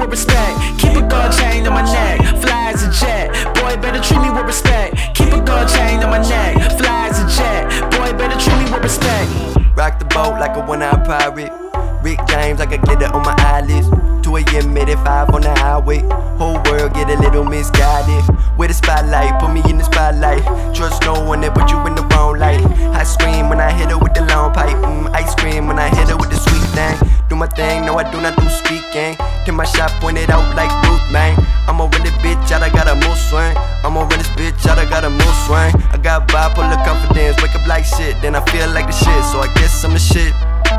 with respect. Keep a gold chain on my neck, fly as a jet. Boy, better treat me with respect. Keep a gold chain on my neck, fly as a jet. Boy, better treat me with respect. Rock the boat like a one-eyed pirate. Rick James, I could get it on my eyelids. 2 a.m. made it 5 on the highway. Whole world get a little misguided. With a spotlight, put me in the spotlight. Trust no one that put you in the wrong light. I scream when I hit her with the long pipe. Ice cream when I hit her with the sweet thing. Do my thing, no I do not do speaking. Till my shot pointed out like Ruth, man. I'ma run this bitch out, I got a mood swing. I'ma run this bitch out, I got a mood swing. I got bipolar confidence, wake up like shit. Then I feel like the shit, so I guess I'm the shit.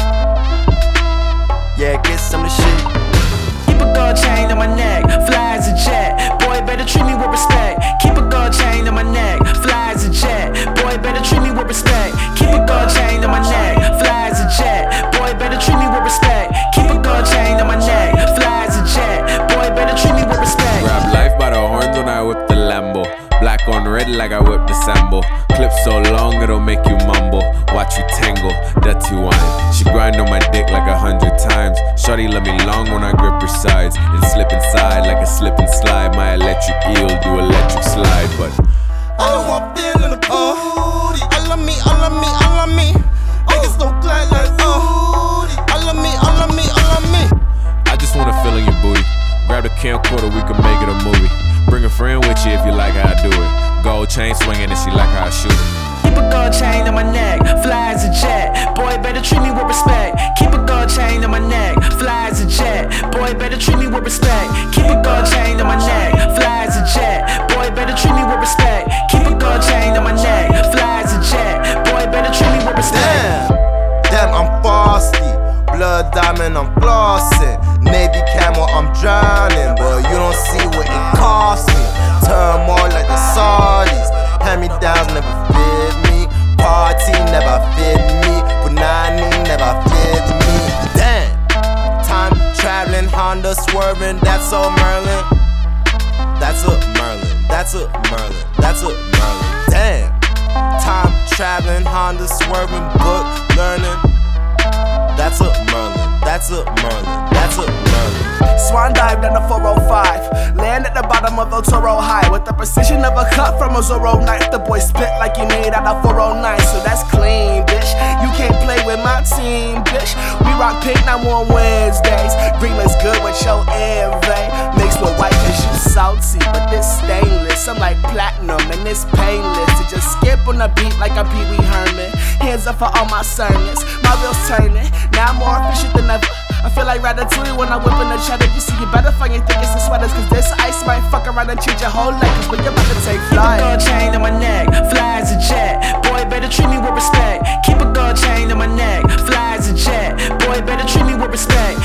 Yeah, I guess I'm the shit. Keep a gold chain on my neck, fly as a jet. Boy, better treat me with respect. Keep a gold chain on my neck, fly as a jet. Boy, better treat me with respect. Keep a gold chain on my neck, fly as a jet. Boy, better treat me with respect. Keep a gold chain on my neck, fly as a jet. Boy, better treat me with respect. Grab life by the horns when I whip the Lambo. Black on red like I whip the Sambo. Clip so long it'll make you mumble. Watch you tangle, dirty wine. She grind on my dick like 100 times. Shorty let me long when I grip her sides. And slip inside like a slip and slide. My electric eel do electric slide, but I know I'm feeling the booty. I love me, I love me, I love me. Niggas don't glad like I love me, I love me, I love me. I just wanna feel in your booty. Grab the camcorder, we can make it a movie. Bring a friend with you if you like how I do it. Gold chain swinging and she like how I shoot it. Keep a gold chain on my neck, fly as a jet. Boy, better treat me with respect. Keep a gold chain on my neck, fly as a jet. Boy, better treat me with respect. Keep a gold chain on my neck, fly as a jet. Boy, better treat me with respect. Keep a gold chain on my neck, fly as a jet. Boy, better treat me with respect. Damn, I'm frosty. Blood diamond, I'm flossing. Navy camel, I'm drowning. But you don't see what it cost me. Turn more like the Saudis. Hand-me-downs never fit me. Party never fit me. Punani never fit me. Damn. Time traveling, Honda swerving. That's a Merlin. That's a Merlin. That's a Merlin. That's a Merlin. Damn. Time traveling, Honda swerving, book learning. That's a Merlin. That's a Merlin. That's a Merlin. Swan dived on the 405. Land at the bottom of El Toro High. With the precision of a cut from a Zorro knife. The boy spit like he made out of 409. So that's clean, bitch. You can't play with my team, bitch. We rock pink now on Wednesdays. Green looks good with your envy. Mixed with white cause you salty, but this stainless. I'm like platinum and it's painless to just skip on the beat like I'm Pee Wee Herman. Hands up for all my sermons. My wheels turning. Now I'm more efficient than ever. I feel like Ratatouille when I whip in the cheddar. You see, you better find your thickest and sweaters. Cause this ice might fuck around and change your whole life. Cause when you're about to take flight. Keep a gold chain on my neck, fly as a jet. Boy, better treat me with respect. Keep a gold chain on my neck, fly as a jet. Boy, better treat me with respect.